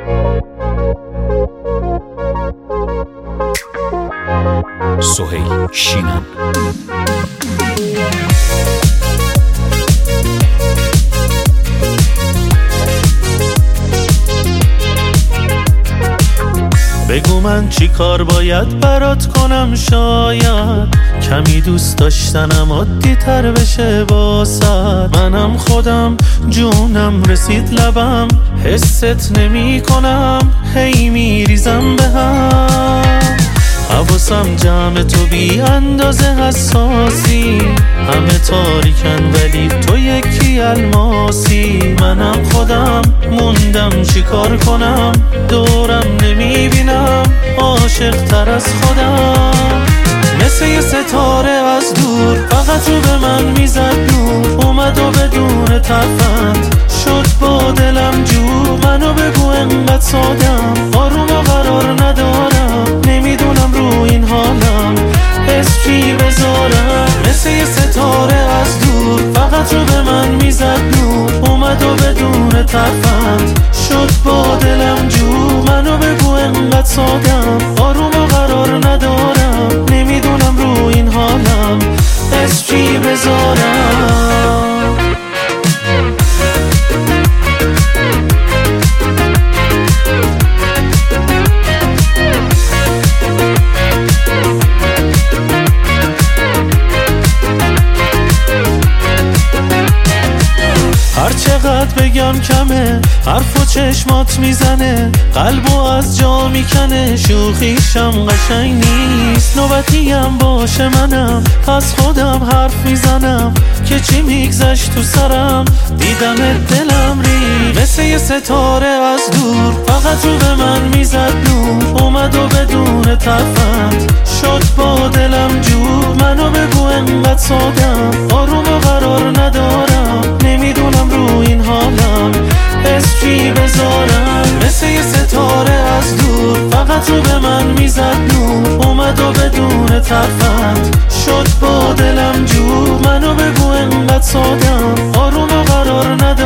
سهیل شینان. بگو من چی کار باید برات کنم، شاید کمی دوست داشتنم عادی تر بشه واسد. منم خودم جونم رسید لبم، حست نمی کنم، هی میریزم به هم. حواسم جمع تو بی اندازه حساسی، همه تاریکن ولی تو یکی الماسی. منم خودم موندم چی کار کنم، دورم نمیبینم عاشق تر از خودم. مثل یه ستاره از دور فقط رو به من میزد نور، اومد و بدون تفند شد با دلم جو. منو بگو انقدر سادم، آروم و قرار ندارم، نمیدونم رو این حالم اسمی بذارم. مثل یه ستاره از دور فقط رو به من میزد نور، اومد و بدون تفند شد با دلم جو. منو بگو انقدر سادم، آروم و قرار ندارم، نمیدونم رو این حالم اسمی بذارم. هر چقدر بگم کمه، حرف و چشمات میزنه، قلبو از جا میکنه. شوخیشم قشنگ نیست، نوبتیم باشه منم از خودم حرف میزنم که چی میگذشت تو سرم. دیدم دلم ری مثل یه ستاره از دور، فقط رو به من میزد نور، اومد و بدون تفند شد با دلم جو. منو بگو انقدر سادم، آروم و قرار ندارم، نمیدونم رو این حالم اسمی بذارم. مثل یه ستاره از دور فقط رو به من میزد نور، اومد و بدون تفند شد با دلم جو. منو بگو انقدر سادم، آروم و قرار ندارم،